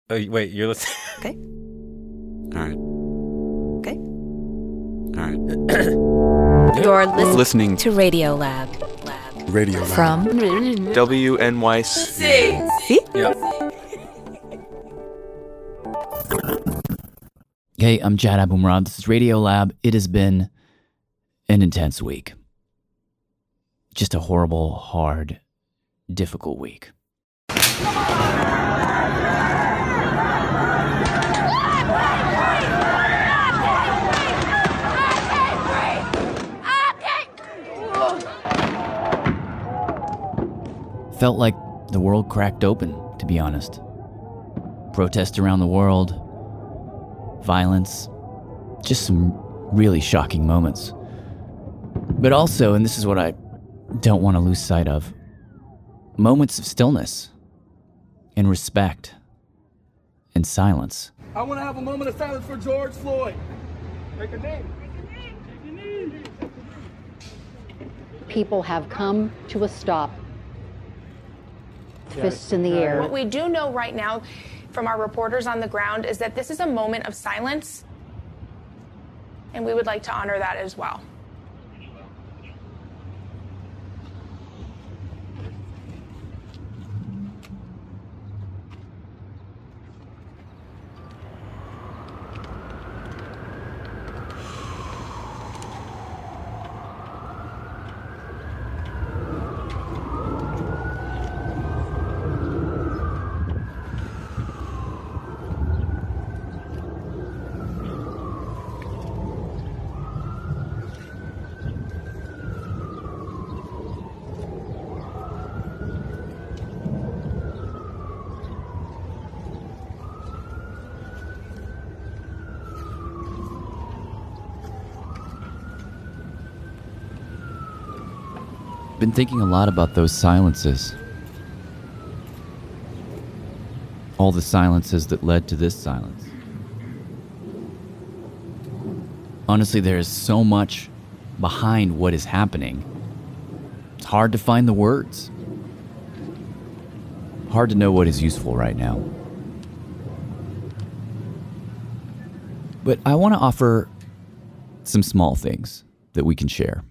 Oh, wait, you're listening? Okay. All right. Okay. All right. You're Listening to Radio Lab. Radio Lab. From WNYC. See? Yeah. Hey, I'm Jad Abumrad. This is Radio Lab. It has been an intense week. Just a horrible, hard, difficult week. Felt like the world cracked open, to be honest. Protests around the world, violence, just some really shocking moments. But also, and this is what I don't want to lose sight of, moments of stillness and respect and silence. I want to have a moment of silence for George Floyd. Take a knee. People have come to a stop. Fists in the air. What we do know right now from our reporters on the ground is that this is a moment of silence, and we would like to honor that as well. Been thinking a lot about those silences. All the silences that led to this silence. Honestly, there is so much behind what is happening. It's hard to find the words. Hard to know what is useful right now. But I want to offer some small things that we can share.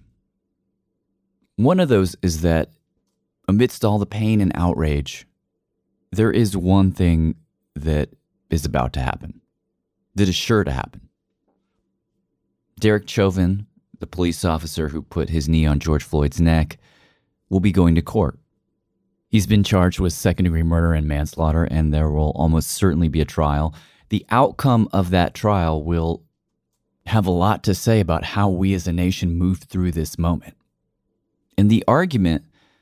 One of those is that amidst all the pain and outrage, there is one thing that is about to happen, that is sure to happen. Derek Chauvin, the police officer who put his knee on George Floyd's neck, will be going to court. He's been charged with second-degree murder and manslaughter, and there will almost certainly be a trial. The outcome of that trial will have a lot to say about how we as a nation move through this moment. And the argument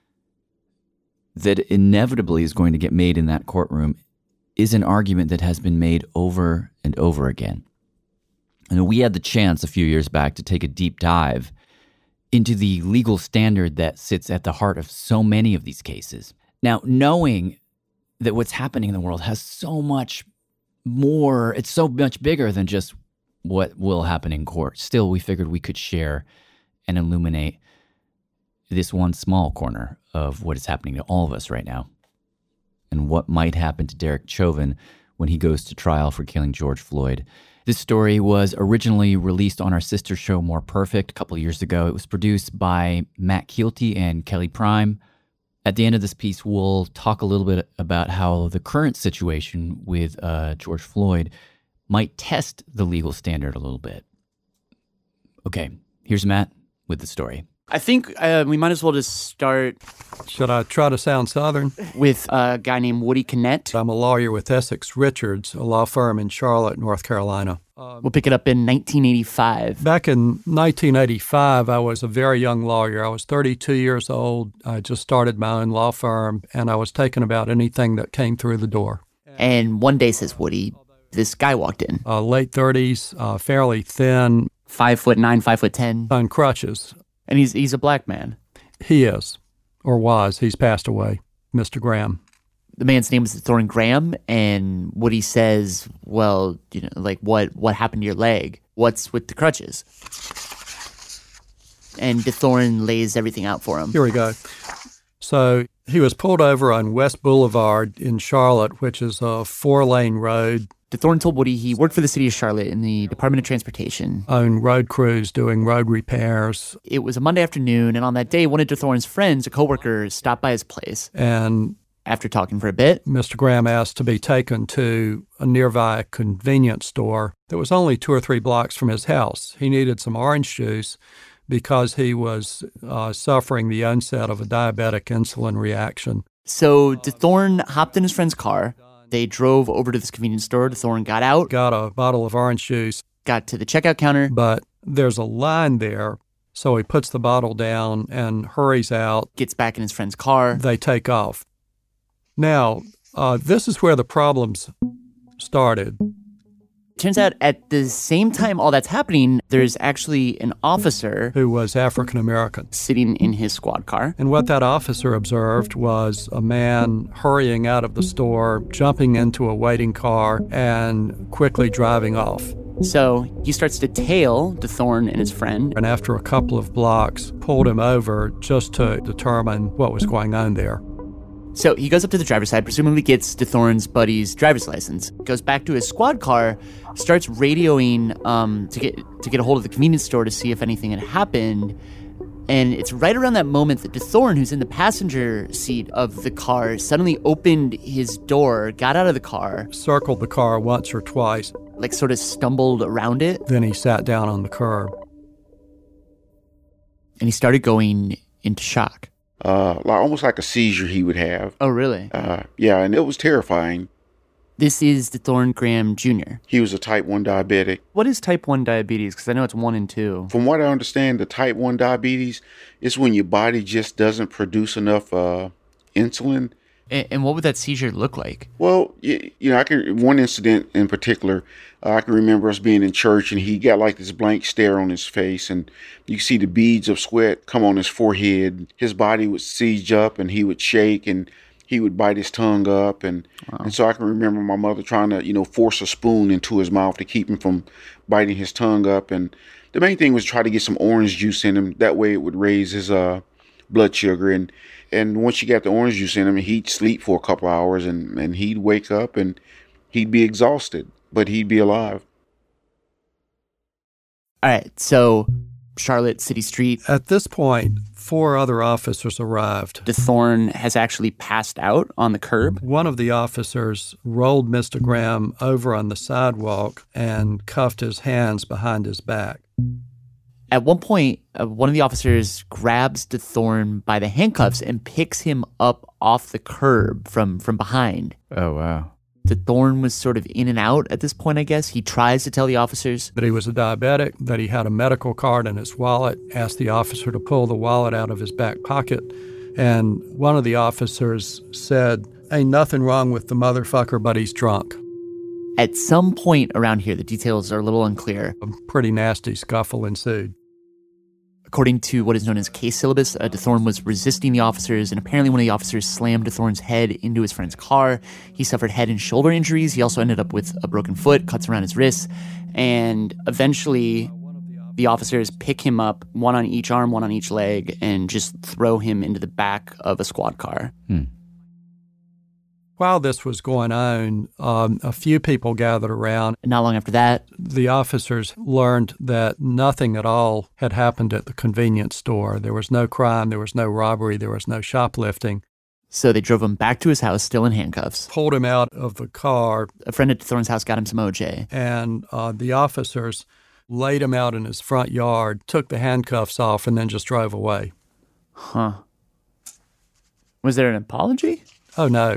that inevitably is going to get made in that courtroom is an argument that has been made over and over again. And we had the chance a few years back to take a deep dive into the legal standard that sits at the heart of so many of these cases. Now, knowing that what's happening in the world has so much more, it's so much bigger than just what will happen in court. Still, we figured we could share and illuminate this one small corner of what is happening to all of us right now and what might happen to Derek Chauvin when he goes to trial for killing George Floyd. This story was originally released on our sister show, More Perfect, a couple of years ago. It was produced by Matt Keelty and Kelly Prime. At the end of this piece, we'll talk a little bit about how the current situation with George Floyd might test the legal standard a little bit. Okay, here's Matt with the story. I think we might as well just start. Should I try to sound Southern? With a guy named Woody Kinnett. I'm a lawyer with Essex Richards, a law firm in Charlotte, North Carolina. We'll pick it up in 1985. Back in 1985, I was a very young lawyer. I was 32 years old. I just started my own law firm, and I was taking about anything that came through the door. And one day, says Woody, this guy walked in. Late 30s, fairly thin. 5'9", 5'10". On crutches. And he's a black man. He is, or was. He's passed away, Mr. Graham. The man's name is Thorne Graham, and Woody says, well, like, what happened to your leg? What's with the crutches? And DeThorne lays everything out for him. Here we go. So He was pulled over on West Boulevard in Charlotte, which is a 4-lane road. DeThorne told Woody he worked for the city of Charlotte in the Department of Transportation. Owned road crews doing road repairs. It was a Monday afternoon, and on that day, one of DeThorne's friends, a coworker, stopped by his place. And after talking for a bit, Mr. Graham asked to be taken to a nearby convenience store that was only 2 or 3 blocks from his house. He needed some orange juice because he was suffering the onset of a diabetic insulin reaction. So DeThorne hopped in his friend's car. They drove over to this convenience store. DeThorne got out. Got a bottle of orange juice. Got to the checkout counter. But there's a line there, so he puts the bottle down and hurries out. Gets back in his friend's car. They take off. Now, this is where the problems started. Turns out at the same time all that's happening, there's actually an officer who was African American sitting in his squad car. And what that officer observed was a man hurrying out of the store, jumping into a waiting car, and quickly driving off. So he starts to tail DeThorne and his friend. And after a couple of blocks, pulled him over just to determine what was going on there. So he goes up to the driver's side, presumably gets DeThorne's buddy's driver's license, goes back to his squad car, starts radioing to get a hold of the convenience store to see if anything had happened. And it's right around that moment that DeThorne, who's in the passenger seat of the car, suddenly opened his door, got out of the car. Circled the car once or twice. Like sort of stumbled around it. Then he sat down on the curb. And he started going into shock. Almost like a seizure he would have. Oh, really? Yeah, and it was terrifying. This is DeThorne Graham Jr. He was a type 1 diabetic. What is type 1 diabetes? Because I know it's 1 and 2. From what I understand, the type 1 diabetes is when your body just doesn't produce enough insulin. And what would that seizure look like? Well, one incident in particular, I can remember us being in church and he got like this blank stare on his face and you see the beads of sweat come on his forehead. His body would siege up and he would shake and he would bite his tongue up. And so I can remember my mother trying to, force a spoon into his mouth to keep him from biting his tongue up. And the main thing was try to get some orange juice in him. That way it would raise his blood sugar. And once you got the orange juice in him, he'd sleep for a couple hours and he'd wake up and he'd be exhausted, but he'd be alive. All right, so Charlotte City Street. At this point, 4 other officers arrived. DeThorne has actually passed out on the curb. One of the officers rolled Mr. Graham over on the sidewalk and cuffed his hands behind his back. At one point, one of the officers grabs DeThorne by the handcuffs and picks him up off the curb from behind. Oh, wow. DeThorne was sort of in and out at this point, I guess. He tries to tell the officers that he was a diabetic, that he had a medical card in his wallet, asked the officer to pull the wallet out of his back pocket. And one of the officers said, "Ain't nothing wrong with the motherfucker, but he's drunk." At some point around here, the details are a little unclear. A pretty nasty scuffle ensued. According to what is known as case syllabus, DeThorne was resisting the officers, and apparently one of the officers slammed DeThorne's head into his friend's car. He suffered head and shoulder injuries. He also ended up with a broken foot, cuts around his wrists, and eventually the officers pick him up, one on each arm, one on each leg, and just throw him into the back of a squad car. While this was going on, a few people gathered around. And not long after that, the officers learned that nothing at all had happened at the convenience store. There was no crime, there was no robbery, there was no shoplifting. So they drove him back to his house, still in handcuffs. Pulled him out of the car. A friend at DeThorne's house got him some OJ. And the officers laid him out in his front yard, took the handcuffs off, and then just drove away. Huh. Was there an apology? Oh, no.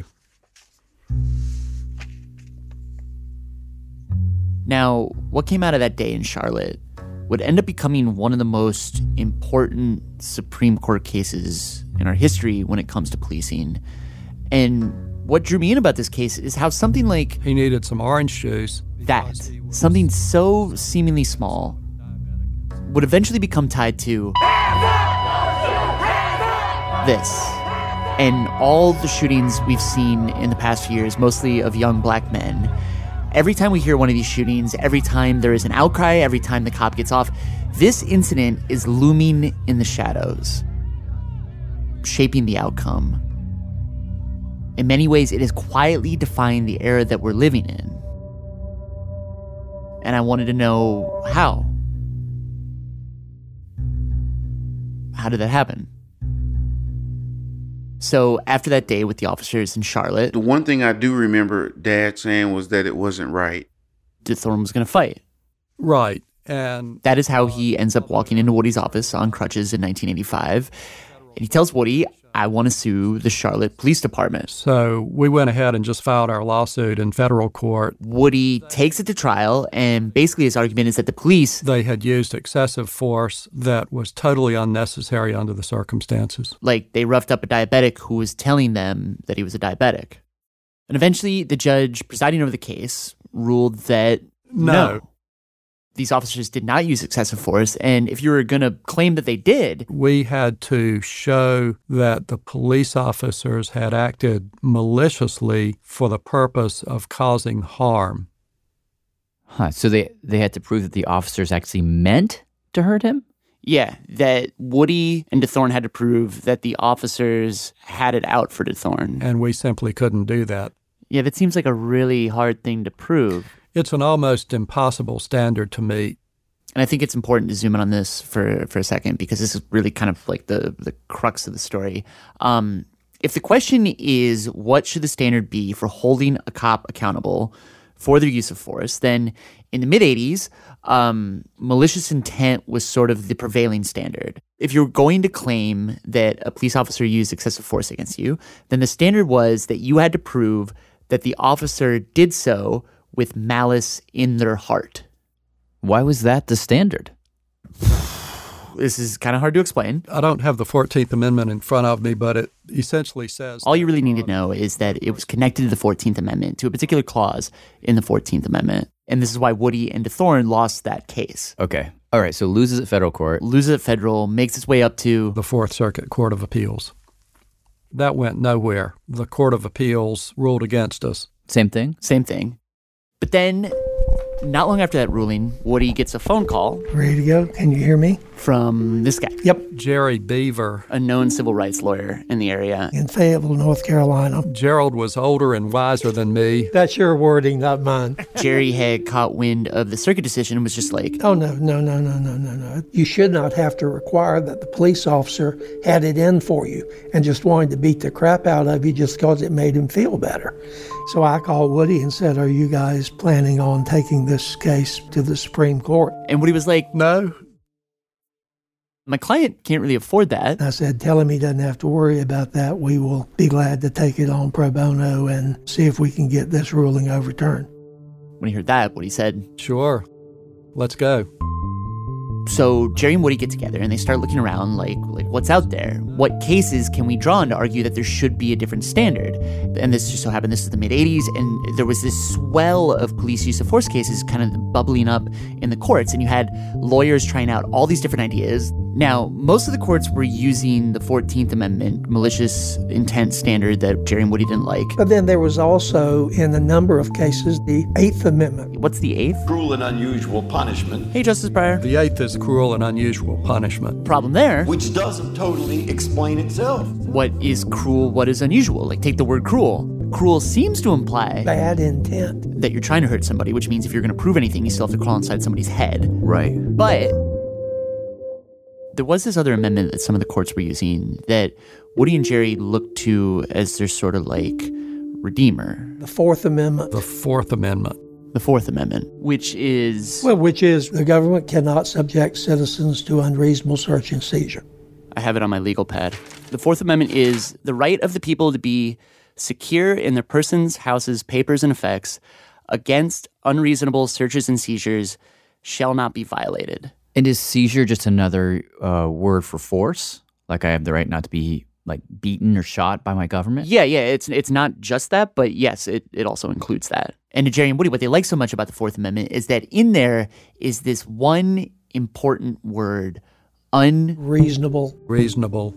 Now, what came out of that day in Charlotte would end up becoming one of the most important Supreme Court cases in our history when it comes to policing. And what drew me in about this case is how something like... he needed some orange juice. That, something so seemingly small, would eventually become tied to... this. And all the shootings we've seen in the past few years, mostly of young black men. Every time we hear one of these shootings, every time there is an outcry, every time the cop gets off, this incident is looming in the shadows, shaping the outcome. In many ways, it has quietly defined the era that we're living in. And I wanted to know how. How did that happen? So after that day with the officers in Charlotte, The one thing I do remember Dad saying was that it wasn't right. DeThorne was going to fight. Right. And That is how he ends up walking into Woody's office on crutches in 1985. And he tells Woody, I want to sue the Charlotte Police Department. so we went ahead and just filed our lawsuit in federal court. Woody takes it to trial, and basically his argument is that the police, They had used excessive force that was totally unnecessary under the circumstances. like, they roughed up a diabetic who was telling them that he was a diabetic. And eventually, the judge presiding over the case ruled that no. These officers did not use excessive force, and if you were going to claim that they did, We had to show that the police officers had acted maliciously for the purpose of causing harm. Huh. So they had to prove that the officers actually meant to hurt him? yeah, that Woody and DeThorne had to prove that the officers had it out for DeThorne. And we simply couldn't do that. Yeah, that seems like a really hard thing to prove. It's an almost impossible standard to meet. And I think it's important to zoom in on this for a second, because this is really kind of like the crux of the story. If the question is, what should the standard be for holding a cop accountable for their use of force, then in the mid-'80s, malicious intent was sort of the prevailing standard. If you're going to claim that a police officer used excessive force against you, then the standard was that you had to prove that the officer did so with malice in their heart. Why was that the standard? This is kind of hard to explain. I don't have the 14th Amendment in front of me, but it essentially says... All you really need to know is that it was connected to the 14th Amendment, to a particular clause in the 14th Amendment. And this is why Woody and DeThorne lost that case. Okay. All right. So loses at federal court. Loses at federal, makes its way up to the Fourth Circuit Court of Appeals. That went nowhere. The Court of Appeals ruled against us. Same thing? Same thing. But then, not long after that ruling, Woody gets a phone call. Ready to go? Can you hear me? From this guy. Yep. Jerry Beaver. A known civil rights lawyer in the area. In Fayetteville, North Carolina. Gerald was older and wiser than me. That's your wording, not mine. Jerry had caught wind of the circuit decision and was just like, oh, no. You should not have to require that the police officer had it in for you and just wanted to beat the crap out of you just because it made him feel better. So I called Woody and said, are you guys planning on taking this case to the Supreme Court? And Woody was like, no. My client can't really afford that. I said, tell him he doesn't have to worry about that. We will be glad to take it on pro bono and see if we can get this ruling overturned. When he heard that, Woody said, sure, let's go. So Jerry and Woody get together and they start looking around like what's out there? What cases can we draw on to argue that there should be a different standard? And this just so happened, this is the mid-'80s, and there was this swell of police use of force cases kind of bubbling up in the courts, and you had lawyers trying out all these different ideas. Now, most of the courts were using the 14th Amendment malicious intent standard that Jerry and Woody didn't like. But then there was also, in a number of cases, the 8th Amendment. What's the 8th? Cruel and unusual punishment. Hey, Justice Breyer. The 8th is cruel and unusual punishment. Problem there. Which doesn't totally explain itself. What is cruel? What is unusual? Like, take the word cruel. Cruel seems to imply bad intent. That you're trying to hurt somebody, which means if you're going to prove anything, you still have to crawl inside somebody's head. Right. But there was this other amendment that some of the courts were using that Woody and Jerry looked to as their sort of like redeemer. The Fourth Amendment. The Fourth Amendment. The Fourth Amendment, which is... Well, which is the government cannot subject citizens to unreasonable search and seizure. I have it on my legal pad. The Fourth Amendment is the right of the people to be secure in their persons, houses, papers, and effects against unreasonable searches and seizures shall not be violated. And is seizure just another word for force? Like I have the right not to be like beaten or shot by my government? Yeah. It's not just that, but yes, it also includes that. And to Jerry and Woody, what they like so much about the Fourth Amendment is that in there is this one important word, unreasonable. Reasonable.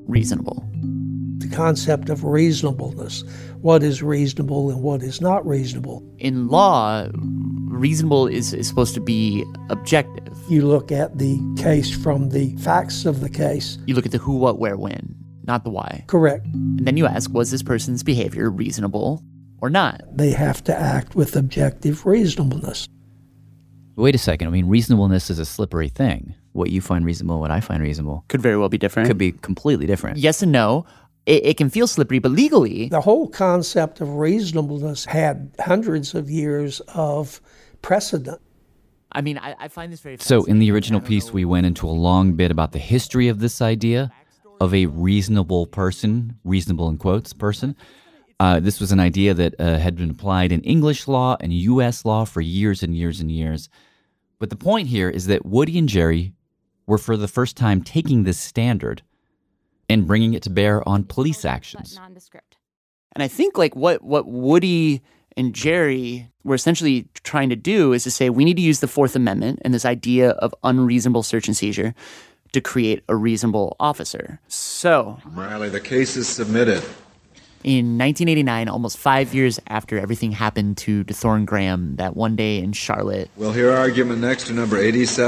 The concept of reasonableness. What is reasonable and what is not reasonable? In law, reasonable is supposed to be objective. You look at the case from the facts of the case. You look at the who, what, where, when. not the why. Correct. And then you ask, was this person's behavior reasonable or not? They have to act with objective reasonableness. Wait a second. I mean, reasonableness is a slippery thing. What you find reasonable, what I find reasonable. Could very well be different. Could be completely different. Yes and no. It can feel slippery, but legally... The whole concept of reasonableness had hundreds of years of precedent. I mean, I find this very So in the original piece, we went into a long bit about the history of this idea of a reasonable person, reasonable in quotes, person. This was an idea that had been applied in English law and U.S. law for years and years and years. But the point here is that Woody and Jerry were for the first time taking this standard and bringing it to bear on police actions. Nondescript. And I think like what Woody and Jerry were essentially trying to do is to say we need to use the Fourth Amendment and this idea of unreasonable search and seizure to create a reasonable officer. So, Riley, the case is submitted. In 1989, almost 5 years after everything happened to DeThorne Graham that one day in Charlotte. We'll hear argument next to number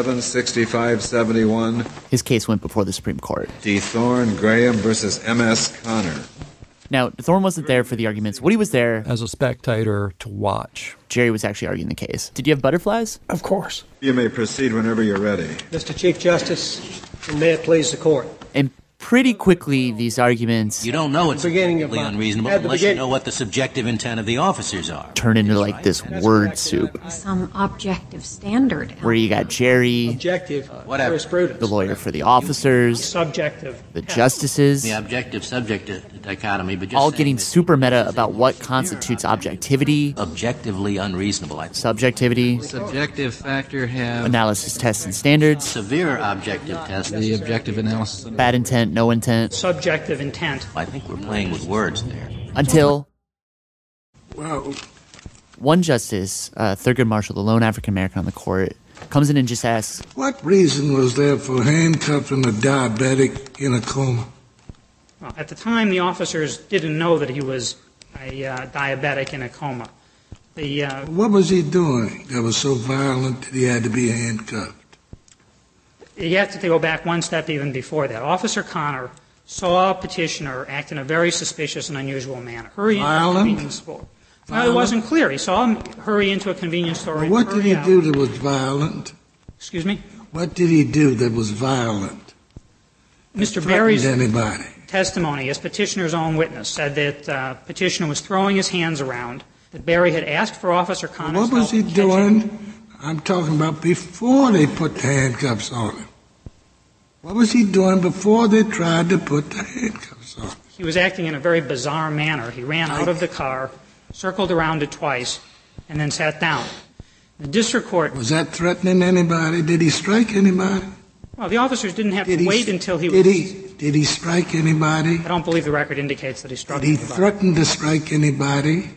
876571. His case went before the Supreme Court. DeThorne Graham versus M.S. Connor. Now, DeThorne wasn't there for the arguments. Woody was there as a spectator to watch. Jerry was actually arguing the case. Did you have butterflies? Of course. You may proceed whenever you're ready. Mr. Chief Justice, and may it please the court. And pretty quickly, these arguments... You don't know it's completely unreasonable unless you know what the subjective intent of the officers are. Turn into like this word soup. Some objective standard. Where you got Jerry, objective, the lawyer for the officers, subjective, the justices, the objective-subjective dichotomy, but just all getting super meta about what constitutes objectivity, objectively unreasonable. Subjectivity, subjective factor have analysis tests and standards, severe objective tests, the objective analysis, bad intent, no intent, subjective intent. I think we're playing with words there. Until one justice, Thurgood Marshall, the lone African American on the court, comes in and just asks, what reason was there for handcuffing a diabetic in a coma? Well, at the time, the officers didn't know that he was a diabetic in a coma. What was he doing that was so violent that he had to be handcuffed? You have to go back one step even before that. Officer Connor saw a petitioner act in a very suspicious and unusual manner. Hurry into a convenience store. Well, it wasn't clear. He saw him hurry into a convenience store. Well, what did he do that was violent? Excuse me? What did he do that was violent? Mr. Berry's anybody? Testimony as petitioner's own witness said that petitioner was throwing his hands around, that Berry had asked for Officer Connor's help. What was he doing? I'm talking about before they put the handcuffs on him. What was he doing before they tried to put the handcuffs on him? He was acting in a very bizarre manner. He ran out of the car, circled around it twice, and then sat down. The district court... Was that threatening anybody? Did he strike anybody? Well, the officers didn't have to wait until he was... Did he strike anybody? I don't believe the record indicates that he struck anybody. Did he threaten to strike anybody?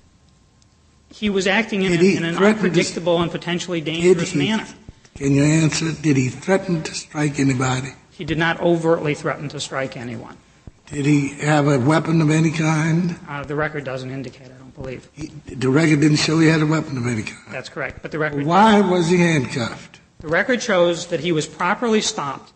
He was acting in an unpredictable and potentially dangerous manner. Can you answer? Did he threaten to strike anybody? He did not overtly threaten to strike anyone. Did he have a weapon of any kind? The record doesn't indicate, I don't believe. The record didn't show he had a weapon of any kind? That's correct, but the record... Why was he handcuffed? The record shows that he was properly stopped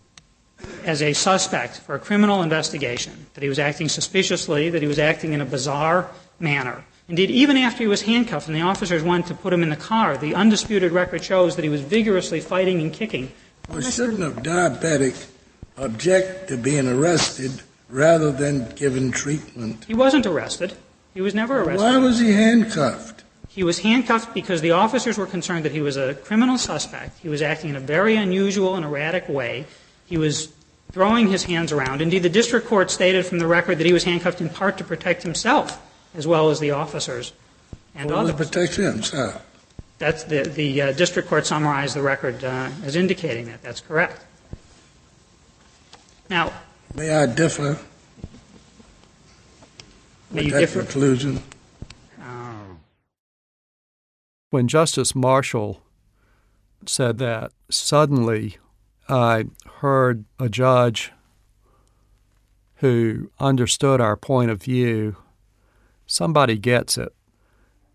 as a suspect for a criminal investigation, that he was acting suspiciously, that he was acting in a bizarre manner. Indeed, even after he was handcuffed and the officers went to put him in the car, the undisputed record shows that he was vigorously fighting and kicking. Well, shouldn't a diabetic object to being arrested rather than given treatment? He wasn't arrested. He was never arrested. Why was he handcuffed? He was handcuffed because the officers were concerned that he was a criminal suspect. He was acting in a very unusual and erratic way. He was throwing his hands around. Indeed, the district court stated from the record that he was handcuffed in part to protect himself, as well as the officers and others. To protect himself. That's the district court summarized the record as indicating that. That's correct. Now, may I differ? May you differ? Conclusion. When Justice Marshall said that, suddenly I heard a judge who understood our point of view. Somebody gets it.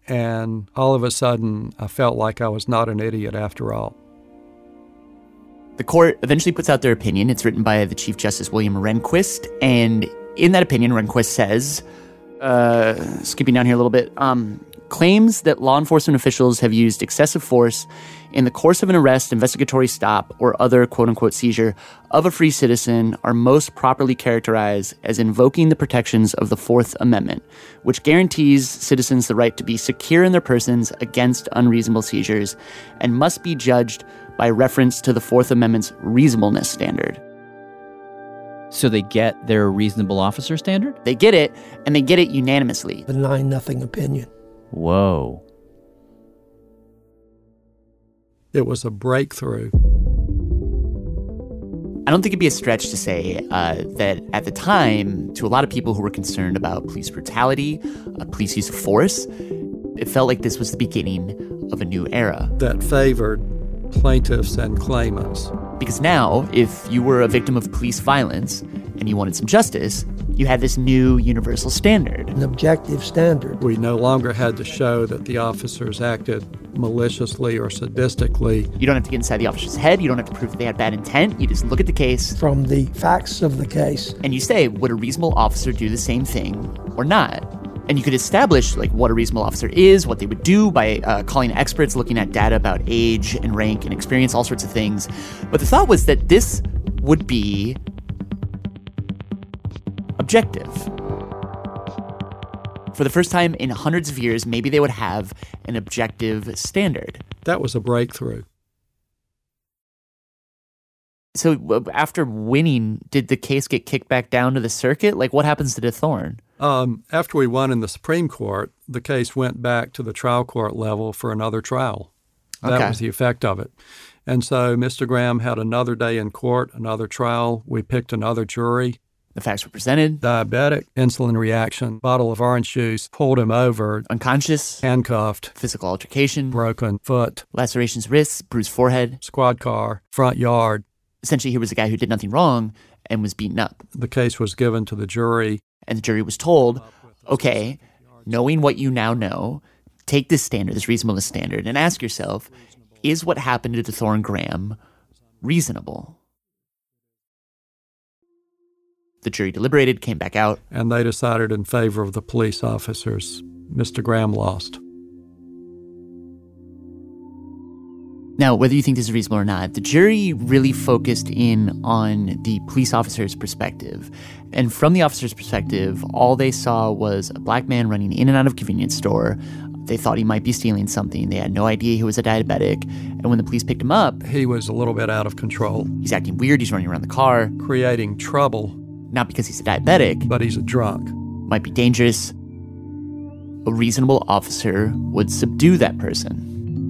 And all of a sudden, I felt like I was not an idiot after all. The court eventually puts out their opinion. It's written by the Chief Justice William Rehnquist, and in that opinion, Rehnquist says, skipping down here a little bit, claims that law enforcement officials have used excessive force in the course of an arrest, investigatory stop, or other quote-unquote seizure of a free citizen are most properly characterized as invoking the protections of the Fourth Amendment, which guarantees citizens the right to be secure in their persons against unreasonable seizures and must be judged by reference to the Fourth Amendment's reasonableness standard. So they get their reasonable officer standard? They get it, and they get it unanimously. The 9-0 opinion. Whoa. It was a breakthrough. I don't think it'd be a stretch to say that at the time, to a lot of people who were concerned about police brutality, police use of force, it felt like this was the beginning of a new era. That favored plaintiffs and claimants. Because now, if you were a victim of police violence and you wanted some justice, you had this new universal standard. An objective standard. We no longer had to show that the officers acted maliciously or sadistically. You don't have to get inside the officer's head. You don't have to prove that they had bad intent. You just look at the case. From the facts of the case. And you say, would a reasonable officer do the same thing or not? And you could establish what a reasonable officer is, what they would do by calling experts, looking at data about age and rank and experience, all sorts of things. But the thought was that this would be objective. For the first time in hundreds of years, maybe they would have an objective standard. That was a breakthrough. So after winning, did the case get kicked back down to the circuit? What happens to DeThorne? After we won in the Supreme Court, the case went back to the trial court level for another trial. That was the effect of it. And so Mr. Graham had another day in court, another trial. We picked another jury. The facts were presented. Diabetic, insulin reaction, bottle of orange juice, pulled him over. Unconscious. Handcuffed. Physical altercation. Broken foot. Lacerations wrists, bruised forehead. Squad car, front yard. Essentially, he was a guy who did nothing wrong and was beaten up. The case was given to the jury. And the jury was told, okay, knowing what you now know, take this standard, this reasonableness standard, and ask yourself, is what happened to DeThorne Graham reasonable? The jury deliberated, came back out. And they decided in favor of the police officers. Mr. Graham lost. Now, whether you think this is reasonable or not, the jury really focused in on the police officer's perspective. And from the officer's perspective, all they saw was a black man running in and out of a convenience store. They thought he might be stealing something. They had no idea he was a diabetic. And when the police picked him up, he was a little bit out of control. He's acting weird. He's running around the car. Creating trouble. Not because he's a diabetic. But he's a drunk. Might be dangerous. A reasonable officer would subdue that person.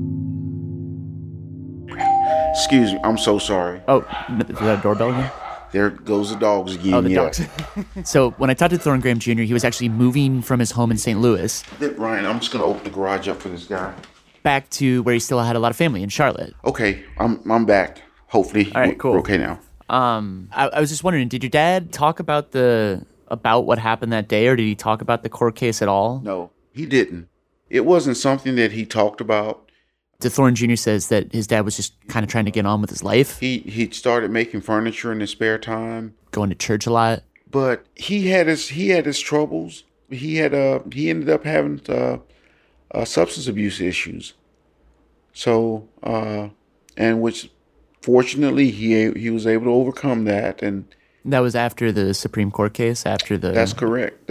Excuse me, I'm so sorry. Oh, is that a doorbell again? There goes the dogs again. Oh, the dogs. So when I talked to DeThorne Graham Jr., he was actually moving from his home in St. Louis. Ryan, I'm just going to open the garage up for this guy. Back to where he still had a lot of family in Charlotte. Okay, I'm back. Hopefully, all right, cool. We're okay now. I was just wondering, did your dad talk about what happened that day, or did he talk about the court case at all? No, he didn't. It wasn't something that he talked about. DeThorne Jr. says that his dad was just kind of trying to get on with his life. He started making furniture in his spare time, going to church a lot. But he had his troubles. He ended up having substance abuse issues. So and which fortunately he was able to overcome that. And that was after the Supreme Court case. That's correct.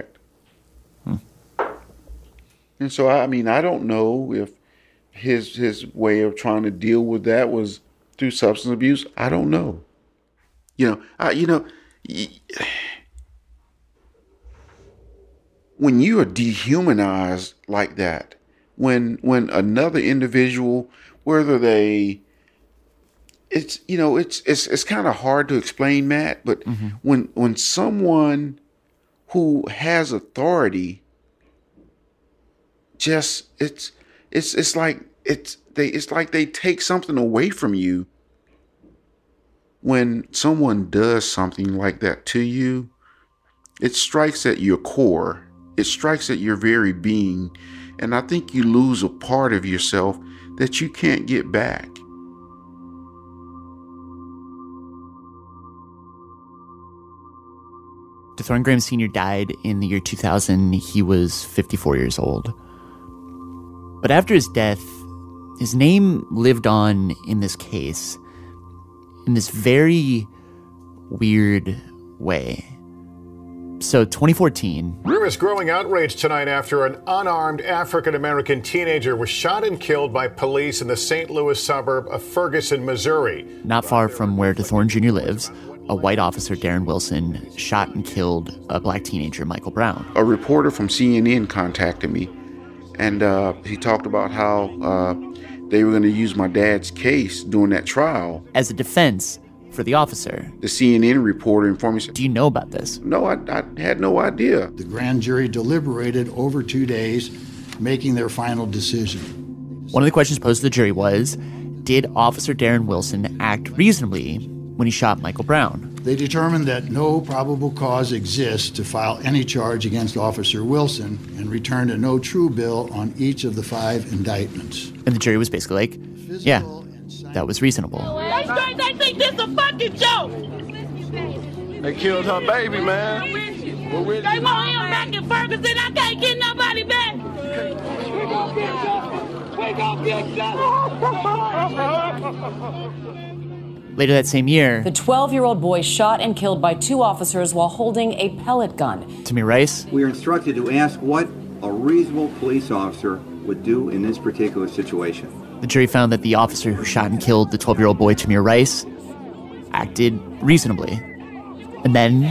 And so I don't know if his way of trying to deal with that was through substance abuse. I don't know. When you are dehumanized like that, when another individual, whether it's kind of hard to explain, Matt, but when someone who has authority it's like they take something away from you. When someone does something like that to you, it strikes at your core. It strikes at your very being. And I think you lose a part of yourself that you can't get back. DeThorne Graham Sr. died in the year 2000. He was 54 years old. But after his death, his name lived on in this case in this very weird way. So 2014. There is growing outrage tonight after an unarmed African-American teenager was shot and killed by police in the St. Louis suburb of Ferguson, Missouri. Not far from where DeThorne Jr. lives, a white officer, Darren Wilson, shot and killed a black teenager, Michael Brown. A reporter from CNN contacted me, and he talked about how they were going to use my dad's case during that trial as a defense for the officer. The CNN reporter informed me. Do you know about this? No, I had no idea. The grand jury deliberated over 2 days, making their final decision. One of the questions posed to the jury was, did Officer Darren Wilson act reasonably when he shot Michael Brown? They determined that no probable cause exists to file any charge against Officer Wilson and returned a no true bill on each of the 5 indictments. And the jury was basically like, yeah, that was reasonable. They think this is a fucking joke. They killed her baby, man. They want him back in Ferguson. I can't get nobody back. We gonna get Later that same year, the 12-year-old boy shot and killed by 2 officers while holding a pellet gun. Tamir Rice. We are instructed to ask what a reasonable police officer would do in this particular situation. The jury found that the officer who shot and killed the 12-year-old boy, Tamir Rice, acted reasonably. And then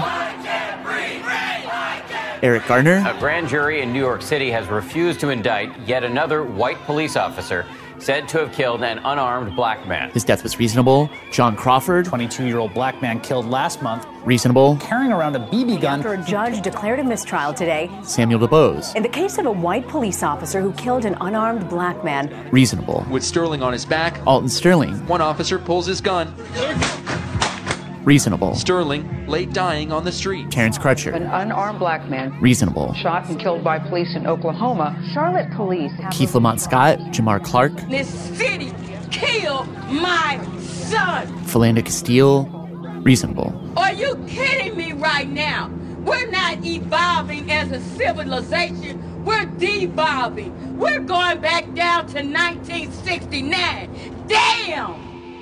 Eric Garner. A grand jury in New York City has refused to indict yet another white police officer said to have killed an unarmed black man. His death was reasonable. John Crawford. 22-year-old black man killed last month. Reasonable. Carrying around a BB gun. After a judge declared a mistrial today. Samuel DuBose. In the case of a white police officer who killed an unarmed black man. Reasonable. With Sterling on his back. Alton Sterling. One officer pulls his gun. Reasonable. Sterling lay dying on the street. Terrence Crutcher. An unarmed black man. Reasonable. Shot and killed by police in Oklahoma. Charlotte police. Keith Lamont Scott. Jamar Clark. This city killed my son. Philando Castile. Reasonable. Are you kidding me right now? We're not evolving as a civilization. We're devolving. We're going back down to 1969. Damn!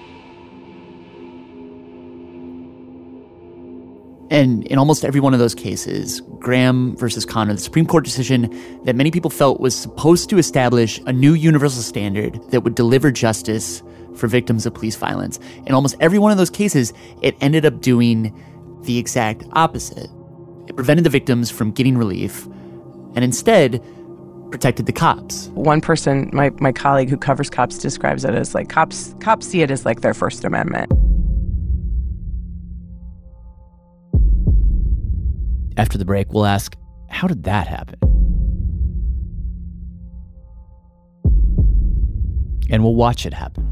And in almost every one of those cases, Graham versus Conner, the Supreme Court decision that many people felt was supposed to establish a new universal standard that would deliver justice for victims of police violence. In almost every one of those cases, it ended up doing the exact opposite. It prevented the victims from getting relief and instead protected the cops. One person, my colleague who covers cops, describes it as like cops see it as like their First Amendment. After the break, we'll ask, how did that happen? And we'll watch it happen.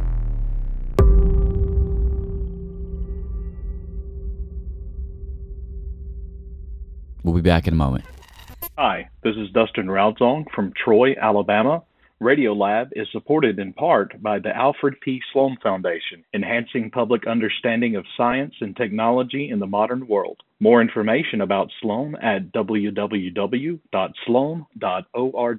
We'll be back in a moment. Hi, this is Dustin Raudzong from Troy, Alabama. Radiolab is supported in part by the Alfred P. Sloan Foundation, enhancing public understanding of science and technology in the modern world. More information about Sloan at www.sloan.org.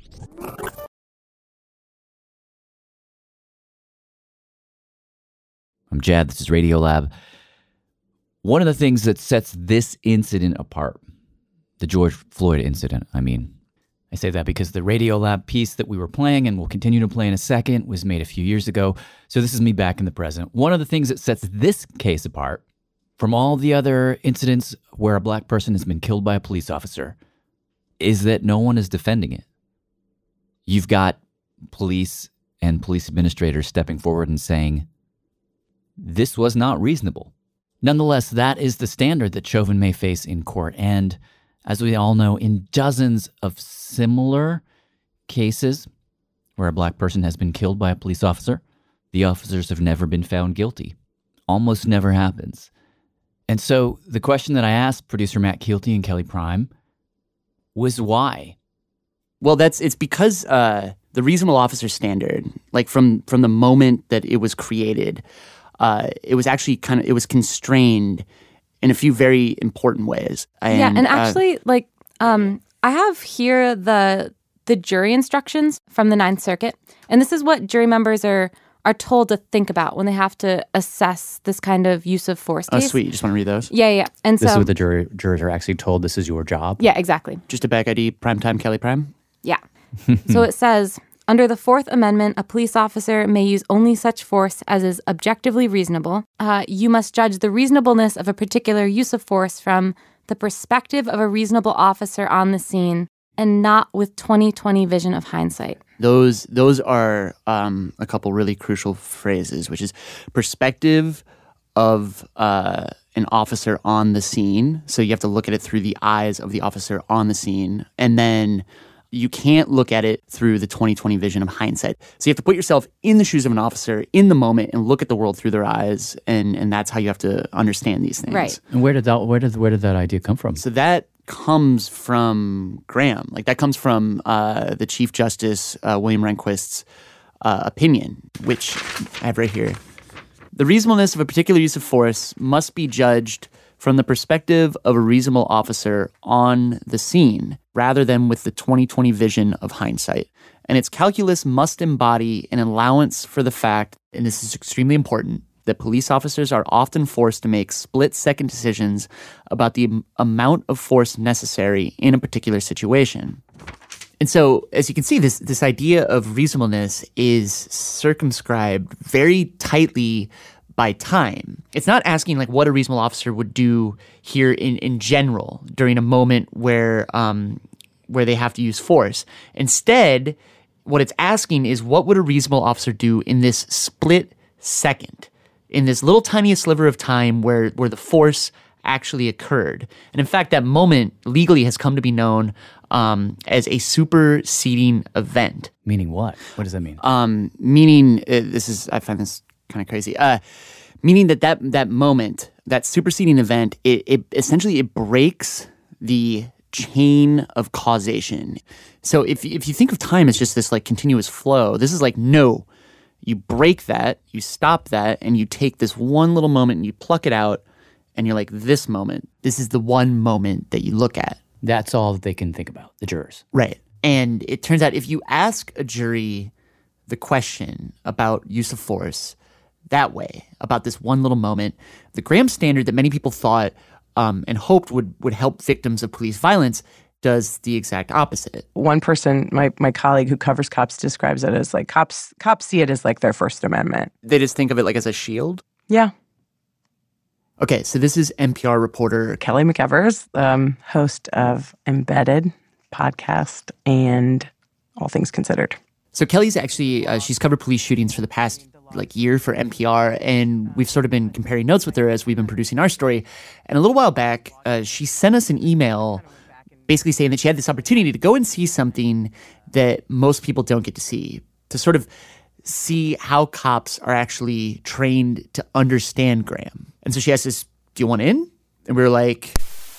I'm Jad, this is Radiolab. One of the things that sets this incident apart, the George Floyd incident, I say that because the Radiolab piece that we were playing and will continue to play in a second was made a few years ago. So this is me back in the present. One of the things that sets this case apart from all the other incidents where a black person has been killed by a police officer is that no one is defending it. You've got police and police administrators stepping forward and saying, this was not reasonable. Nonetheless, that is the standard that Chauvin may face in court. And as we all know, in dozens of similar cases where a black person has been killed by a police officer, the officers have never been found guilty. Almost never happens. And so the question that I asked producer Matt Keelty and Kelly Prime was why? Well, it's because the reasonable officer standard, like from the moment that it was created, it was actually it was constrained in a few very important ways. And actually, I have here the jury instructions from the Ninth Circuit, and this is what jury members are told to think about when they have to assess this kind of use of force case. Oh, sweet. You just want to read those? Yeah. And this is what the jurors are actually told this is your job? Yeah, exactly. Just a back ID, primetime Kelly Prime? Yeah. So it says, under the Fourth Amendment, a police officer may use only such force as is objectively reasonable. You must judge the reasonableness of a particular use of force from the perspective of a reasonable officer on the scene and not with 20/20 vision of hindsight. Those are a couple really crucial phrases, which is perspective of an officer on the scene. So you have to look at it through the eyes of the officer on the scene. And then you can't look at it through the 20/20 vision of hindsight. So you have to put yourself in the shoes of an officer in the moment and look at the world through their eyes. And that's how you have to understand these things. Right. And where did that idea come from? So that comes from Graham. Like that comes from the Chief Justice William Rehnquist's opinion, which I have right here. The reasonableness of a particular use of force must be judged from the perspective of a reasonable officer on the scene rather than with the 20/20 vision of hindsight. And its calculus must embody an allowance for the fact, and this is extremely important, that police officers are often forced to make split-second decisions about the amount of force necessary in a particular situation. And so, as you can see, this idea of reasonableness is circumscribed very tightly by time. It's not asking like what a reasonable officer would do here in general during a moment where they have to use force. Instead, what it's asking is what would a reasonable officer do in this split second, in this little tiniest sliver of time where the force actually occurred. And in fact, that moment legally has come to be known as a superseding event. Meaning what? What does that mean? Meaning, I find this kind of crazy. Meaning that moment, that superseding event, it essentially breaks the chain of causation. So if you think of time as just this like continuous flow, this is like, no, you break that, you stop that, and you take this one little moment and you pluck it out, and you're like, this moment, this is the one moment that you look at. That's all that they can think about, the jurors. Right. And it turns out if you ask a jury the question about use of force that way, about this one little moment, the Graham standard that many people thought and hoped would help victims of police violence does the exact opposite. One person, my colleague who covers cops, describes it as like cops see it as like their First Amendment. They just think of it like as a shield? Yeah. Okay, so this is NPR reporter Kelly McEvers, host of Embedded podcast and All Things Considered. So Kelly's actually, she's covered police shootings for the past year for NPR, and we've sort of been comparing notes with her as we've been producing our story. And a little while back, she sent us an email basically saying that she had this opportunity to go and see something that most people don't get to see, to sort of see how cops are actually trained to understand Graham. And so she asked us, do you want in? And we were like,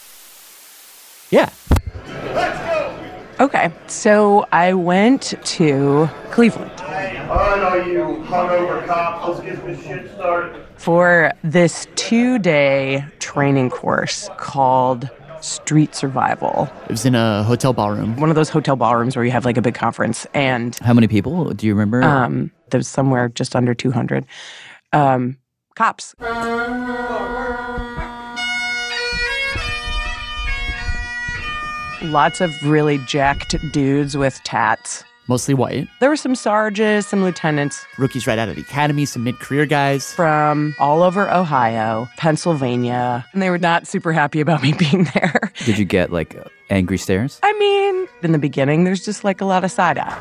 yeah. Let's go. Okay, so I went to Cleveland. All right, all you hungover cops, let's get this shit started. For this 2-day training course called Street Survival. It was in a hotel ballroom. One of those hotel ballrooms where you have like a big conference. And how many people? Do you remember? There was somewhere just under 200. Cops. Lots of really jacked dudes with tats. Mostly white. There were some sergeants, some lieutenants. Rookies right out of the academy, some mid-career guys. From all over Ohio, Pennsylvania. And they were not super happy about me being there. Did you get, angry stares? I mean, in the beginning, there's just, a lot of side-eye.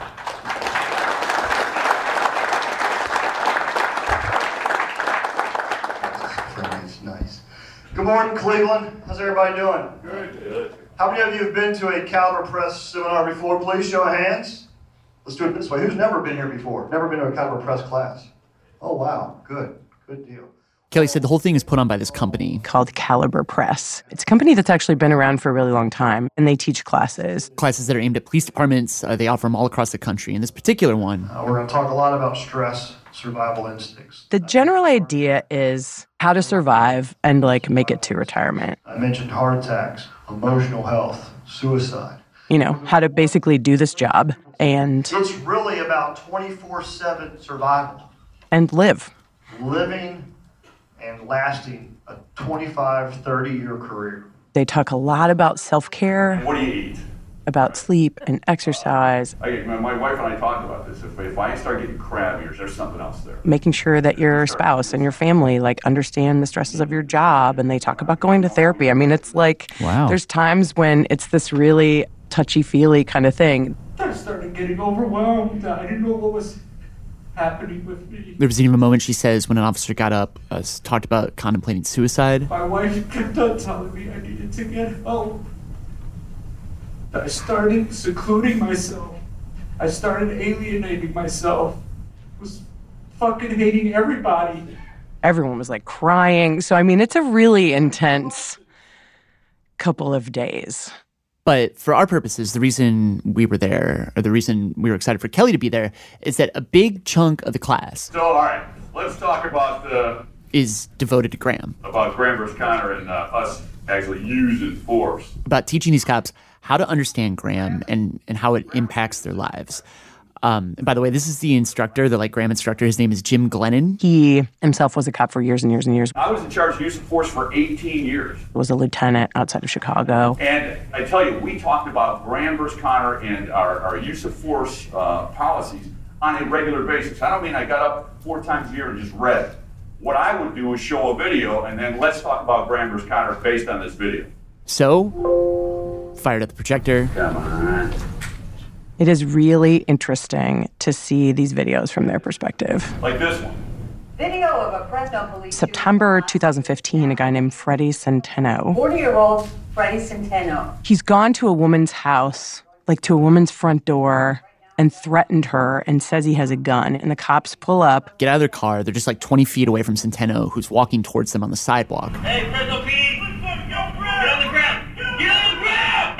It's nice. Good morning, Cleveland. How's everybody doing? Good. How many of you have been to a Caliber Press seminar before? Please show of hands. Let's do it this way. Who's never been here before? Never been to a Caliber Press class? Oh, wow. Good deal. Kelly said the whole thing is put on by this company called Caliber Press. It's a company that's actually been around for a really long time, and they teach classes. Classes that are aimed at police departments. They offer them all across the country. And this particular one... we're going to talk a lot about stress, survival instincts. The general idea is how to survive and like make it to retirement. I mentioned heart attacks, emotional health, suicide. You know, how to basically do this job and It's really about 24/7 survival. and live. Living and lasting a 25, 30-year career. They talk a lot about self-care, What do you eat? about sleep and exercise, My wife and I talked about this. If I start getting crabby, or there's something else there. making sure that your spouse and your family like understand the stresses of your job, and they talk about going to therapy. I mean, it's like there's times when it's this really touchy-feely kind of thing. I started getting overwhelmed. I didn't know what was happening with me. There was even a moment, she says, when an officer got up, talked about contemplating suicide. My wife kept on telling me I needed to get help. I started secluding myself. I started alienating myself. I was fucking hating everybody. Everyone was like crying. So, I mean, it's a really intense couple of days. But for our purposes, the reason we were there, or the reason we were excited for Kelly to be there, is that a big chunk of the class So, all right, let's talk about is devoted to Graham, Graham versus Connor and us actually using force. about teaching these cops how to understand Graham and how it impacts their lives. And by the way, this is the instructor, the Graham instructor. His name is Jim Glennon. He himself was a cop for years and years and years. I was in charge of use of force for 18 years. Was a lieutenant outside of Chicago. And I tell you, we talked about Graham versus Connor and our use of force policies on a regular basis. I don't mean I got up 4 times a year and just read it. What I would do is show a video, and then let's talk about Graham versus Connor based on this video. So, fired up the projector. Come on. It is really interesting to see these videos from their perspective. Like this one. Video of a Fresno police September 2015, a guy named Freddie Centeno. 40-year-old Freddie Centeno. He's gone to a woman's house, like to a woman's front door, and threatened her and says he has a gun. And the cops pull up. Get out of their car. They're just like 20 feet away from Centeno, who's walking towards them on the sidewalk. Hey, Fresno P! Get on the ground! Get on the ground!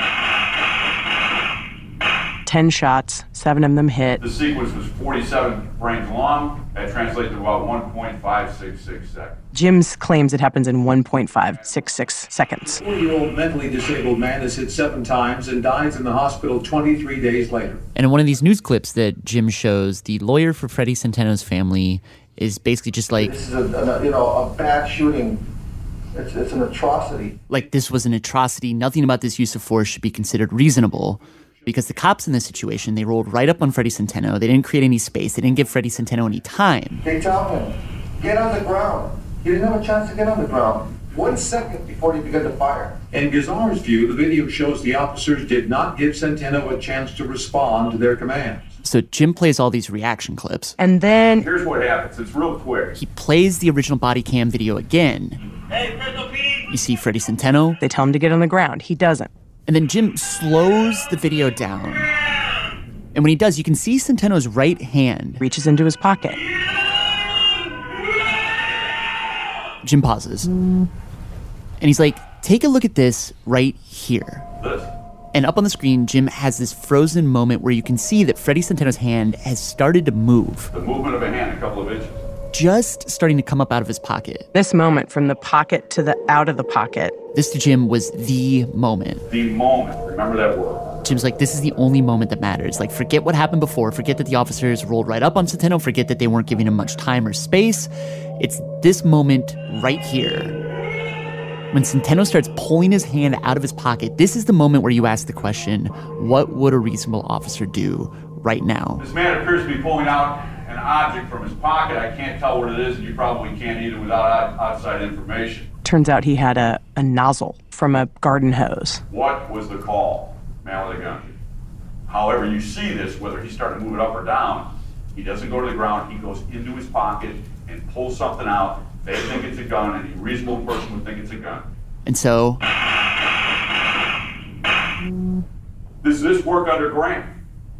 10 shots, 7 of them hit. The sequence was 47 frames long. That translates to about 1.566 seconds. Jim's claims it happens in 1.566 seconds. 40-year-old mentally disabled man is hit 7 times and dies in the hospital 23 days later. And in one of these news clips that Jim shows, the lawyer for Freddie Centeno's family is basically just like, This is a bad shooting. It's an atrocity. Like this was an atrocity. Nothing about this use of force should be considered reasonable. Because the cops in this situation, they rolled right up on Freddie Centeno. They didn't create any space. They didn't give Freddie Centeno any time. They tell him, get on the ground. He didn't have a chance to get on the ground. 1 second before he began to fire. In Gazar's view, the video shows the officers did not give Centeno a chance to respond to their commands. So Jim plays all these reaction clips. And then Here's what happens. It's real quick. He plays the original body cam video again. Hey, Fresno P! You see Freddie Centeno. They tell him to get on the ground. He doesn't. And then Jim slows the video down. And when he does, you can see Centeno's right hand reaches into his pocket. Jim pauses. And he's like, take a look at this right here. This. And up on the screen, Jim has this frozen moment where you can see that Freddie Centeno's hand has started to move. The movement of a hand, a couple of inches. Just starting to come up out of his pocket. This moment from the pocket to the out of the pocket. This to Jim was the moment. The moment. Remember that word. Jim's like, this is the only moment that matters. Like, forget what happened before. Forget that the officers rolled right up on Centeno. Forget that they weren't giving him much time or space. It's this moment right here. When Centeno starts pulling his hand out of his pocket, this is the moment where you ask the question, what would a reasonable officer do right now? This man appears to be pulling out an object from his pocket. I can't tell what it is, and you probably can't either without outside information. Turns out he had a nozzle from a garden hose. What was the call? Man with a gun. However you see this, whether he's starting to move it up or down, he doesn't go to the ground. He goes into his pocket and pulls something out. They think it's a gun. Any reasonable person would think it's a gun. And so... Does this work under Graham?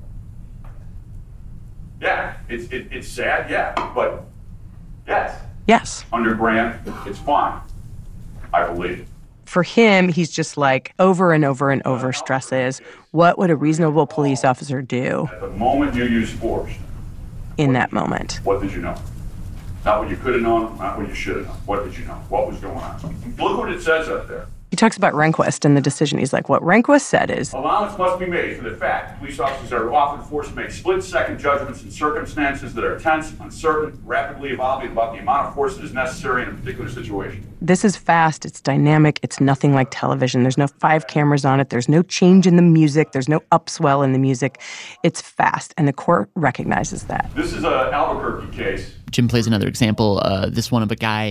Yeah, it's sad, yeah, but yes. Yes. Under Graham, it's fine. I believe it. For him, he's just like over and over and over stresses. What would a reasonable police officer do At the moment you use force, in that moment? what did you know? Not what you could have known, not what you should have known. What did you know? What was going on? Look what it says up there. He talks about Rehnquist and the decision. He's like, what Rehnquist said is, allowance must be made for the fact police officers are often forced to make split-second judgments in circumstances that are tense, uncertain, rapidly evolving about the amount of force that is necessary in a particular situation. this is fast, it's dynamic, it's nothing like television. There's no 5 cameras on it, there's no change in the music, there's no upswell in the music. It's fast, and the court recognizes that. This is an Albuquerque case. Jim plays another example, this one of a guy,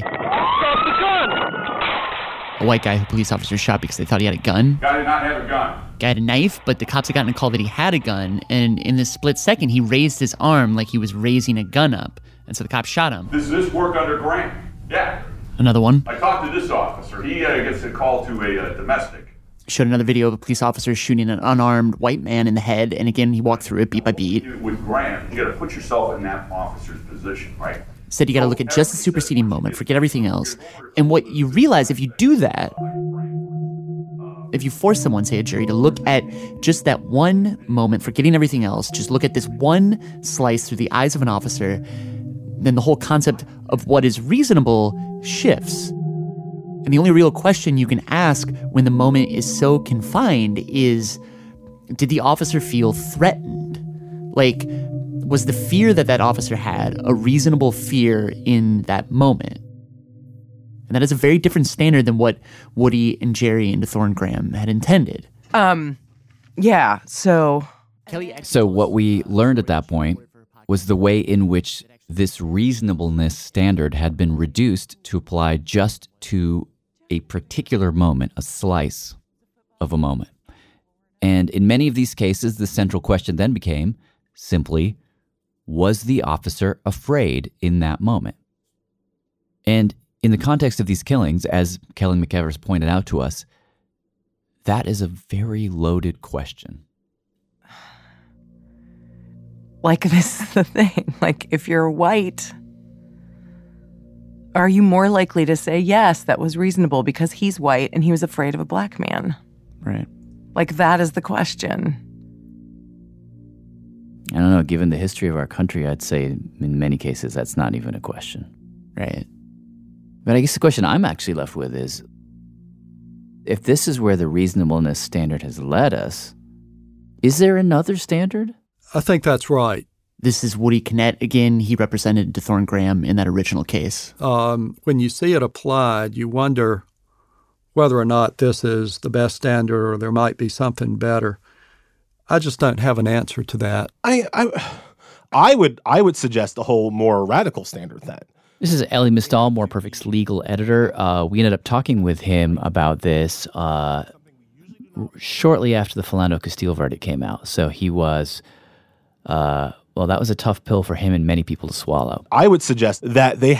a white guy who police officers shot because they thought he had a gun. Guy did not have a gun. Guy had a knife, but the cops had gotten a call that he had a gun, and in this split second, he raised his arm like he was raising a gun up, and so the cops shot him. This work under Grant. Yeah. Another one. I talked to this officer. He gets a call to a domestic. Showed another video of a police officer shooting an unarmed white man in the head, and again, he walked through it beat by beat. With Grant, you got to put yourself in that officer's position, right? Said you got to look at just the superseding moment, forget everything else. And what you realize if you do that, if you force someone, say a jury, to look at just that one moment, forgetting everything else, just look at this one slice through the eyes of an officer, then the whole concept of what is reasonable shifts. And the only real question you can ask when the moment is so confined is, did the officer feel threatened? Like, was the fear that officer had a reasonable fear in that moment? And that is a very different standard than what Woody and Jerry and DeThorne Graham had intended. Yeah, so what we learned at that point was the way in which this reasonableness standard had been reduced to apply just to a particular moment, a slice of a moment. And in many of these cases, the central question then became simply, was the officer afraid in that moment? And in the context of these killings, as Kelly McEvers pointed out to us, that is a very loaded question. like, this is the thing. Like, if you're white, are you more likely to say, yes, that was reasonable because he's white and he was afraid of a black man? Right. Like, that is the question. I don't know. Given the history of our country, I'd say in many cases that's not even a question. Right. But I guess the question I'm actually left with is, if this is where the reasonableness standard has led us, is there another standard? I think that's right. This is Woody Kinnett again. He represented DeThorne Graham in that original case. When you see it applied, you wonder whether or not this is the best standard or there might be something better. I just don't have an answer to that. I would suggest a whole more radical standard then. This is Elie Mystal, More Perfect's legal editor. We ended up talking with him about this shortly after the Philando Castile verdict came out. So he was, that was a tough pill for him and many people to swallow. I would suggest that the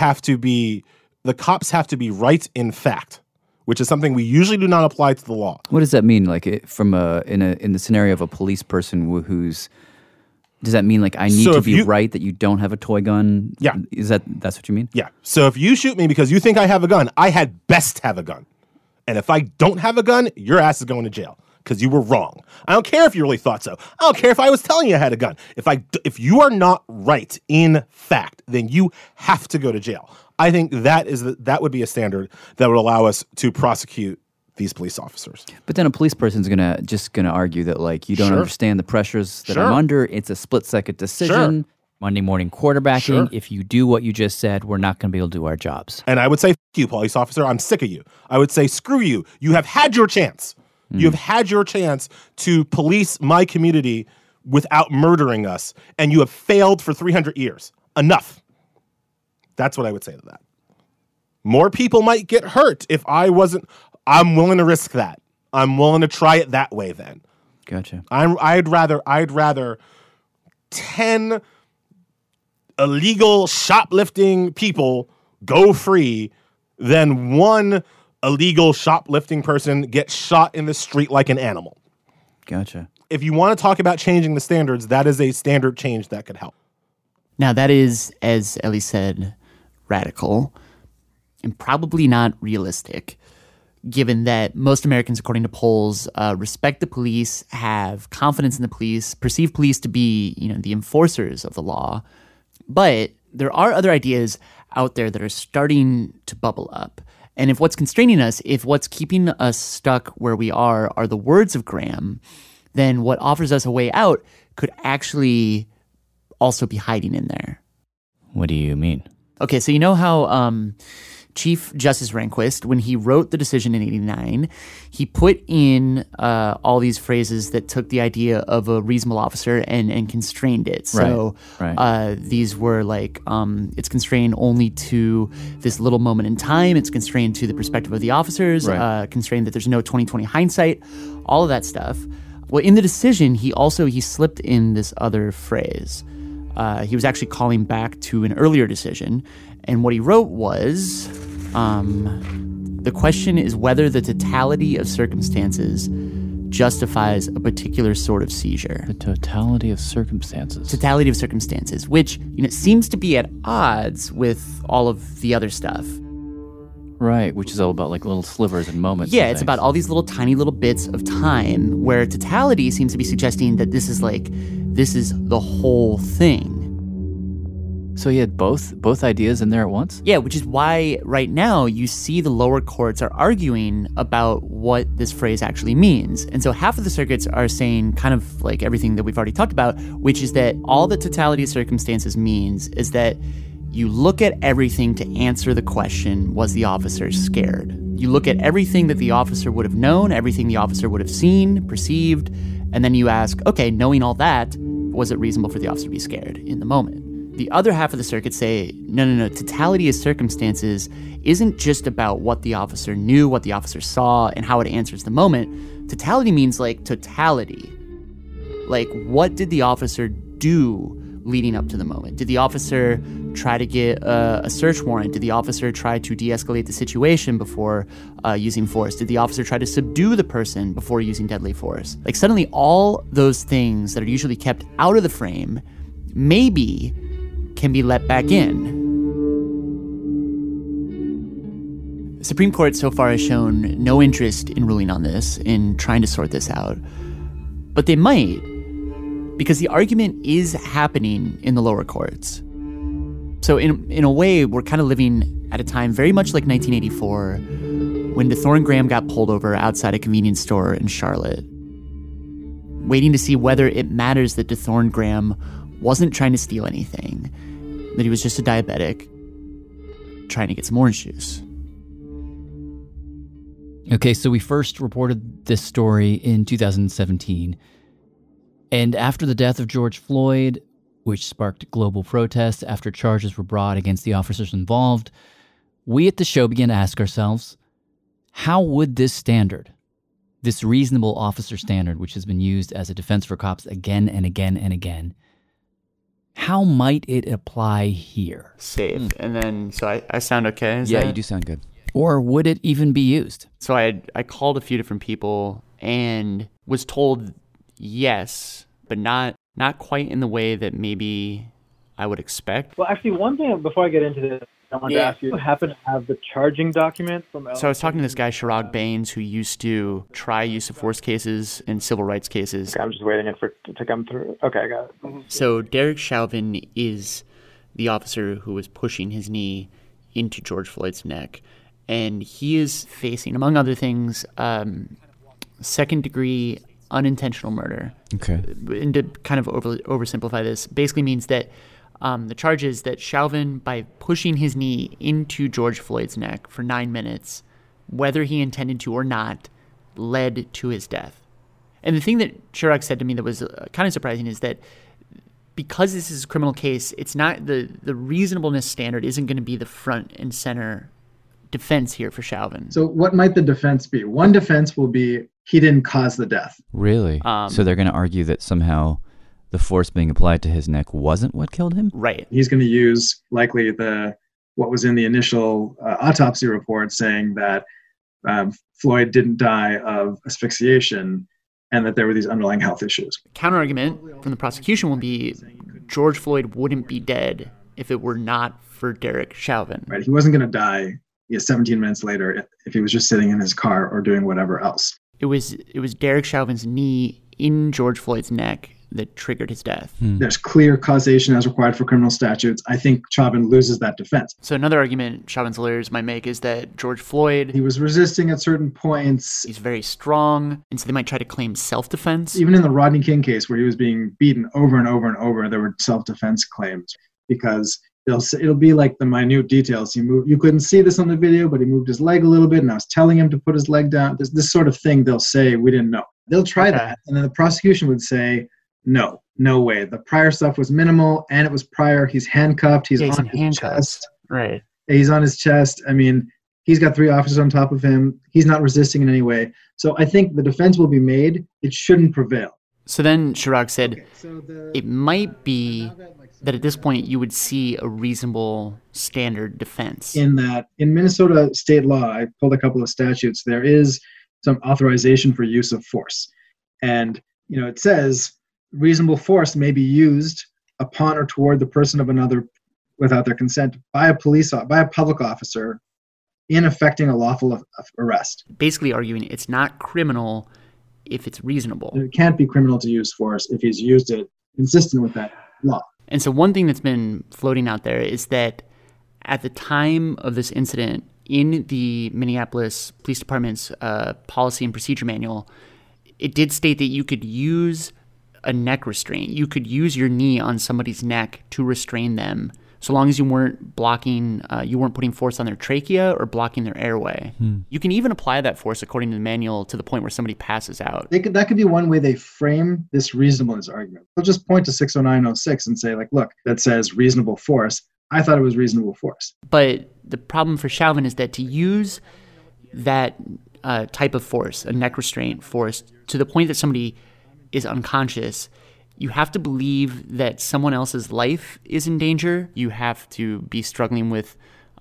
cops have to be right in fact, which is something we usually do not apply to the law. What does that mean? Like in the scenario of a police person who's, does that mean like I need to be right that you don't have a toy gun? Yeah. That's what you mean? Yeah. So if you shoot me because you think I have a gun, I had best have a gun. And if I don't have a gun, your ass is going to jail because you were wrong. I don't care if you really thought so. I don't care if I was telling you I had a gun. If you are not right in fact, then you have to go to jail. I think that would be a standard that would allow us to prosecute these police officers. But then a police person's gonna argue that like you don't understand the pressures that I'm under. It's a split-second decision. Sure. Monday morning quarterbacking. Sure. If you do what you just said, we're not going to be able to do our jobs. And I would say, f*** you, police officer. I'm sick of you. I would say, screw you. You have had your chance. You have had your chance to police my community without murdering us, and you have failed for 300 years. Enough. That's what I would say to that. More people might get hurt if I wasn't. I'm willing to risk that. I'm willing to try it that way then. Gotcha. I'd rather 10 illegal shoplifting people go free than one illegal shoplifting person get shot in the street like an animal. Gotcha. If you want to talk about changing the standards, that is a standard change that could help. Now that is, as Elie said, radical and probably not realistic, given that most Americans, according to polls, respect the police, have confidence in the police, perceive police to be, the enforcers of the law. But there are other ideas out there that are starting to bubble up. And if what's constraining us, if what's keeping us stuck where we are the words of Graham, then what offers us a way out could actually also be hiding in there. What do you mean? Okay, so you know how Chief Justice Rehnquist, when he wrote the decision in 89, he put in all these phrases that took the idea of a reasonable officer and constrained it. So these were like, it's constrained only to this little moment in time. It's constrained to the perspective of the officers, constrained that there's no 20/20 hindsight, all of that stuff. Well, in the decision, he slipped in this other phrase. He was actually calling back to an earlier decision. And what he wrote was, the question is whether the totality of circumstances justifies a particular sort of seizure. The totality of circumstances. Totality of circumstances, which seems to be at odds with all of the other stuff. Right, which is all about like little slivers and moments. Yeah, it's about all these little tiny little bits of time where totality seems to be suggesting that this is the whole thing. So he had both ideas in there at once? Yeah, which is why right now you see the lower courts are arguing about what this phrase actually means. And so half of the circuits are saying kind of like everything that we've already talked about, which is that all the totality of circumstances means is that you look at everything to answer the question, was the officer scared? You look at everything that the officer would have known, everything the officer would have seen, perceived, and then you ask, okay, knowing all that, was it reasonable for the officer to be scared in the moment? The other half of the circuit say, no, totality of circumstances isn't just about what the officer knew, what the officer saw, and how it answers the moment. Totality means like totality. Like, what did the officer do leading up to the moment? Did the officer try to get a search warrant? Did the officer try to de-escalate the situation before using force? Did the officer try to subdue the person before using deadly force? Like, suddenly all those things that are usually kept out of the frame maybe can be let back in. The Supreme Court so far has shown no interest in ruling on this, in trying to sort this out. But they might, because the argument is happening in the lower courts. So in a way, we're kind of living at a time very much like 1984, when DeThorne Graham got pulled over outside a convenience store in Charlotte, waiting to see whether it matters that DeThorne Graham wasn't trying to steal anything, that he was just a diabetic trying to get some orange juice. Okay, so we first reported this story in 2017. And after the death of George Floyd, which sparked global protests after charges were brought against the officers involved, we at the show began to ask ourselves, how would this standard, this reasonable officer standard, which has been used as a defense for cops again and again and again, how might it apply here? Safe. And then, so I sound okay? You do sound good. Or would it even be used? So I called a few different people and was told yes, but not quite in the way that maybe I would expect. Well, actually, one thing before I get into this, I wanted to ask you, happen to have the charging document from... So I was talking to this guy, Chirag Baines, who used to try use of force cases and civil rights cases. Okay, I'm just waiting for it to come through. Okay, I got it. Mm-hmm. So Derek Chauvin is the officer who was pushing his knee into George Floyd's neck. And he is facing, among other things, second-degree unintentional murder. Okay. And to kind of oversimplify this, basically means that the charge is that Chauvin, by pushing his knee into George Floyd's neck for 9 minutes, whether he intended to or not, led to his death. And the thing that Chirag said to me that was kind of surprising is that because this is a criminal case, it's not the reasonableness standard isn't going to be the front and center defense here for Chauvin. So what might the defense be? One defense will be he didn't cause the death. Really? So they're going to argue that somehow the force being applied to his neck wasn't what killed him? Right. He's going to use likely what was in the initial autopsy report saying that Floyd didn't die of asphyxiation and that there were these underlying health issues. Counterargument from the prosecution will be George Floyd wouldn't be dead if it were not for Derek Chauvin. Right. He wasn't going to die 17 minutes later if he was just sitting in his car or doing whatever else. It was Derek Chauvin's knee in George Floyd's neck that triggered his death. There's clear causation as required for criminal statutes. I think Chauvin loses that defense. So another argument Chauvin's lawyers might make is that George Floyd, he was resisting at certain points. He's very strong, and so they might try to claim self-defense. Even in the Rodney King case where he was being beaten over and over and over, there were self-defense claims because it'll be like the minute details. You couldn't see this on the video, but he moved his leg a little bit, and I was telling him to put his leg down. This sort of thing they'll say, we didn't know. They'll try that, and then the prosecution would say, no way. The prior stuff was minimal, and it was prior. He's handcuffed. He's on his chest. Right. He's on his chest. I mean, he's got 3 officers on top of him. He's not resisting in any way. So I think the defense will be made. It shouldn't prevail. So then Chirag said it might be that at this point you would see a reasonable standard defense. In Minnesota state law, I pulled a couple of statutes, there is some authorization for use of force. And, it says reasonable force may be used upon or toward the person of another without their consent by a public officer in effecting a lawful arrest. Basically arguing it's not criminal if it's reasonable. It can't be criminal to use force if he's used it consistent with that law. And so one thing that's been floating out there is that at the time of this incident, in the Minneapolis Police Department's policy and procedure manual, it did state that you could use a neck restraint. You could use your knee on somebody's neck to restrain them, so long as you weren't putting force on their trachea or blocking their airway. You can even apply that force, according to the manual, to the point where somebody passes out. That could be one way they frame this reasonableness argument. They'll just point to 60906 and say, look, that says reasonable force. I thought it was reasonable force. But the problem for Chauvin is that to use that type of force, a neck restraint force, to the point that somebody is unconscious, you have to believe that someone else's life is in danger. You have to be struggling with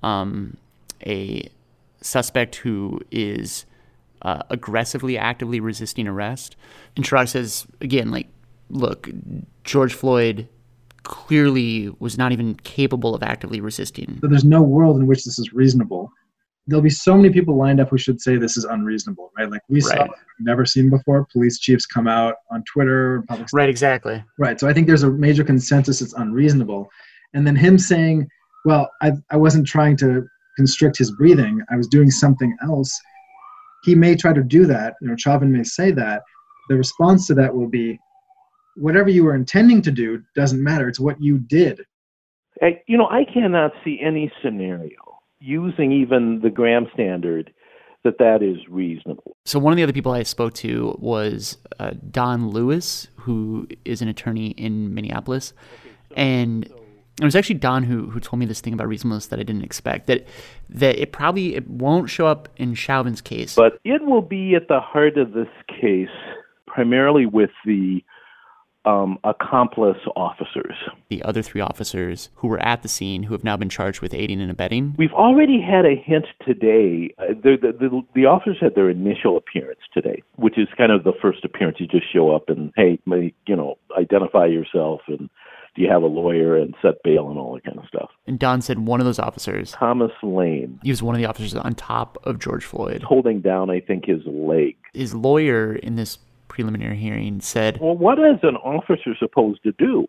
a suspect who is aggressively, actively resisting arrest. And Chirag says, again, look, George Floyd clearly was not even capable of actively resisting. So there's no world in which this is reasonable. There'll be so many people lined up who should say this is unreasonable, right? We saw what we've never seen before. Police chiefs come out on Twitter. Right, exactly. Right, so I think there's a major consensus it's unreasonable. And then him saying, well, I wasn't trying to constrict his breathing. I was doing something else. He may try to do that. Chauvin may say that. The response to that will be, whatever you were intending to do doesn't matter. It's what you did. I cannot see any scenario using even the Graham standard that is reasonable. So one of the other people I spoke to was Don Lewis, who is an attorney in Minneapolis. And it was actually Don who told me this thing about reasonableness that I didn't expect, that it won't show up in Chauvin's case. But it will be at the heart of this case, primarily with the accomplice officers. The other 3 officers who were at the scene, who have now been charged with aiding and abetting. We've already had a hint today. The officers had their initial appearance today, which is kind of the first appearance. You just show up and, hey, identify yourself and do you have a lawyer and set bail and all that kind of stuff. And Don said one of those officers, Thomas Lane, he was one of the officers on top of George Floyd, holding down, I think, his leg. His lawyer in this preliminary hearing said, well, what is an officer supposed to do?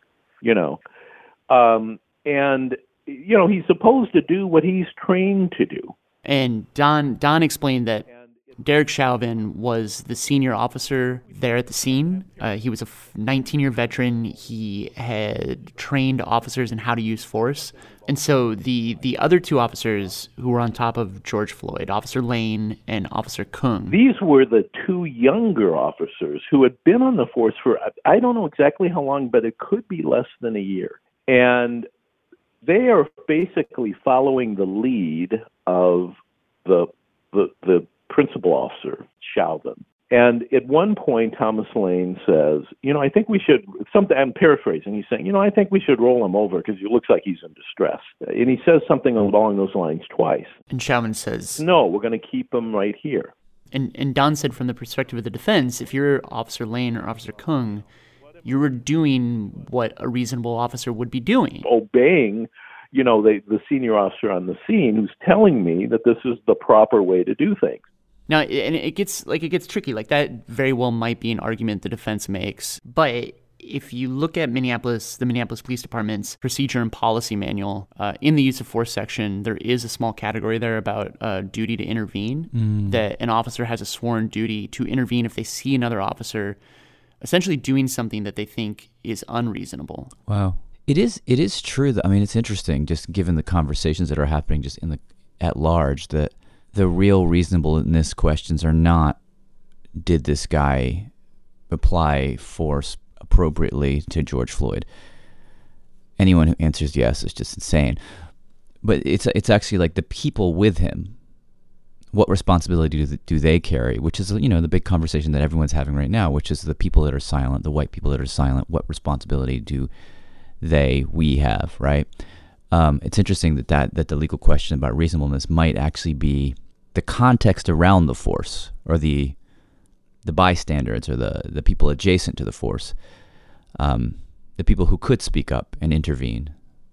He's supposed to do what he's trained to do. And Don explained that Derek Chauvin was the senior officer there at the scene. He was a 19-year veteran. He had trained officers in how to use force. And so the other 2 officers who were on top of George Floyd, Officer Lane and Officer Kung. These were the 2 younger officers who had been on the force for, I don't know exactly how long, but it could be less than a year. And they are basically following the lead of the principal officer, Chauvin. And at one point, Thomas Lane says, I think we should, I'm paraphrasing, he's saying, I think we should roll him over because he looks like he's in distress. And he says something along those lines twice. And Chauvin says, no, we're going to keep him right here. And Don said, from the perspective of the defense, if you're Officer Lane or Officer Kung, you were doing what a reasonable officer would be doing. Obeying, the senior officer on the scene who's telling me that this is the proper way to do things. Now, and it gets tricky. That very well might be an argument the defense makes, but if you look at the Minneapolis Police Department's procedure and policy manual, in the use of force section, there is a small category there about duty to intervene, that an officer has a sworn duty to intervene if they see another officer essentially doing something that they think is unreasonable. Wow. It is true that, I mean, it's interesting, just given the conversations that are happening just at large, that the real reasonableness questions are not, did this guy apply force appropriately to George Floyd? Anyone who answers yes is just insane. But it's actually like the people with him. What responsibility do they carry? Which is, the big conversation that everyone's having right now, which is the people that are silent, the white people that are silent. What responsibility do we have, right? It's interesting that the legal question about reasonableness might actually be the context around the force, or the bystanders, or the people adjacent to the force, the people who could speak up and intervene.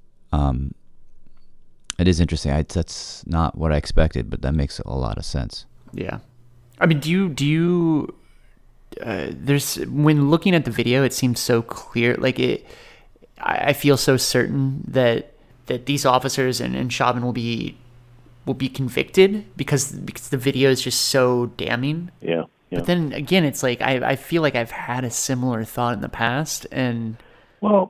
It is interesting. That's not what I expected, but that makes a lot of sense. Yeah. I mean, do you there's, when looking at the video, it seems so clear. Like, I feel so certain that these officers and Chauvin will be convicted because the video is just so damning. Yeah. But then again, it's like I feel like I've had a similar thought in the past, and well,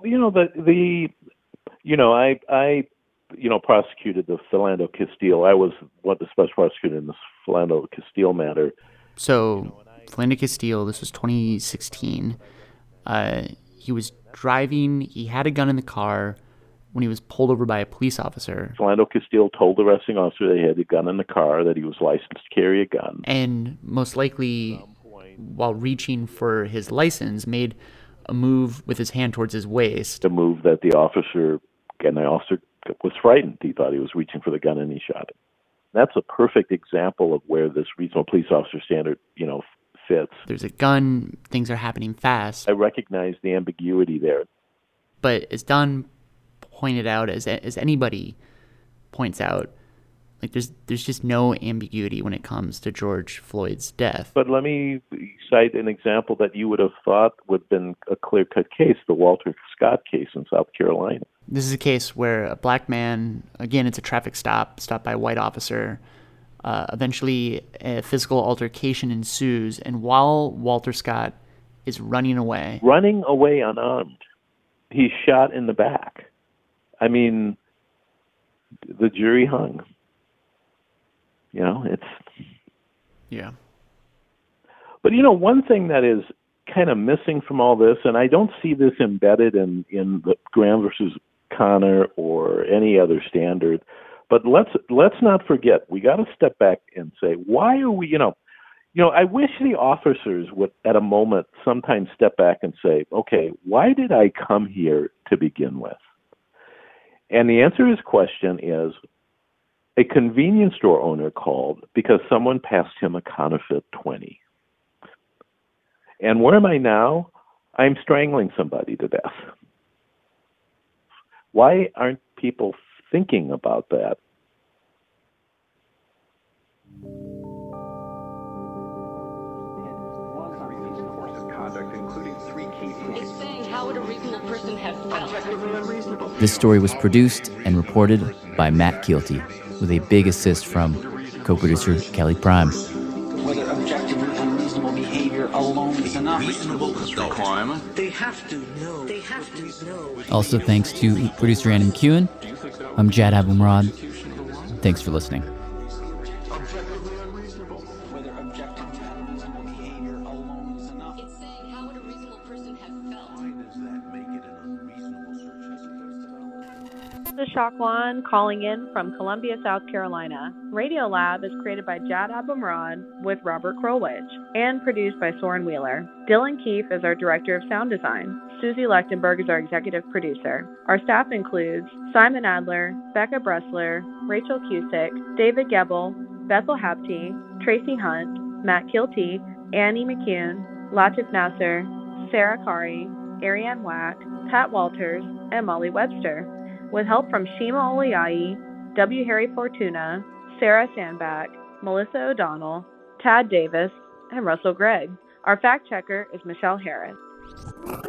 I prosecuted the Philando Castile. I was the special prosecutor in the Philando Castile matter. So Philando Castile, this was 2016. He was driving. He had a gun in the car when he was pulled over by a police officer. Philando Castile told the arresting officer that he had a gun in the car, that he was licensed to carry a gun. And most likely, while reaching for his license, made a move with his hand towards his waist. A move that the officer was frightened. He thought he was reaching for the gun and he shot him. That's a perfect example of where this reasonable police officer standard, fits. There's a gun, things are happening fast. I recognize the ambiguity there. But as Don pointed out, as anybody points out, like there's just no ambiguity when it comes to George Floyd's death. But let me cite an example that you would have thought would have been a clear-cut case, the Walter Scott case in South Carolina. This is a case where a black man, again, it's a traffic stopped by a white officer. Eventually, a physical altercation ensues, and while Walter Scott is running away unarmed, he's shot in the back. I mean, the jury hung. It's... Yeah. But, one thing that is kind of missing from all this, and I don't see this embedded in the Graham versus Connor or any other standard, but let's not forget, we got to step back and say, why are we, I wish the officers would, at a moment, sometimes step back and say, okay, why did I come here to begin with? And the answer to his question is, a convenience store owner called because someone passed him a counterfeit 20. And where am I now? I'm strangling somebody to death. Why aren't people thinking about that? How would a reasonable person have felt? This story was produced and reported by Matt Keelty, with a big assist from co-producer Kelly Prime. Whether objectively unreasonable behavior alone is enough. Reasonable requirement. They have to know. They have to know. Also, thanks to producer Anna McEwen. I'm Jad Abumrad. Thanks for listening. This is Shaquan calling in from Columbia, South Carolina. Radiolab is created by Jad Abumrad with Robert Krulwich and produced by Soren Wheeler. Dylan Keefe is our director of sound design. Susie Lechtenberg is our executive producer. Our staff includes Simon Adler, Becca Bressler, Rachel Cusick, David Gebel, Bethel Hapti, Tracy Hunt, Matt Kilty, Annie McCune, Latif Nasser, Sarah Kari, Ariane Wack, Pat Walters, and Molly Webster, with help from Shima Oliai, W. Harry Fortuna, Sarah Sandback, Melissa O'Donnell, Tad Davis, and Russell Gregg. Our fact checker is Michelle Harris.